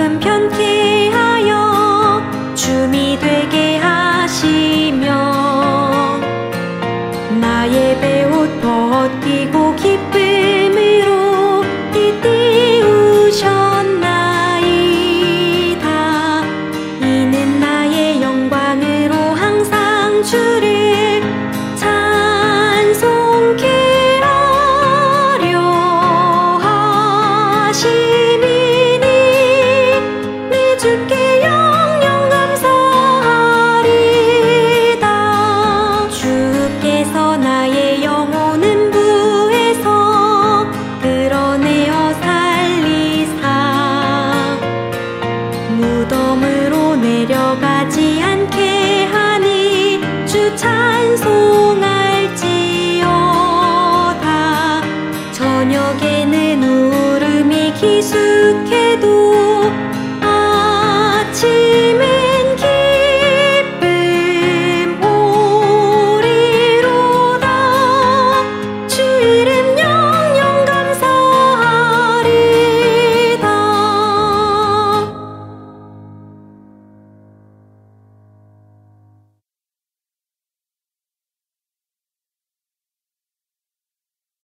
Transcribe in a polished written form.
마음 편케 하여 춤이 되게 하시며 나의 베옷 벗기고 기쁨으로 띠띠우셨나이다. 이는 나의 영광으로 항상 주를 찬송케 하려 하심이니 내 주께 영영 감사하리다. 주께서 나의 영혼은 부에서 끌어내어 살리사 무덤으로 내려가지 않게 하니 주 찬송할지어다. 저녁에는 울음이 기수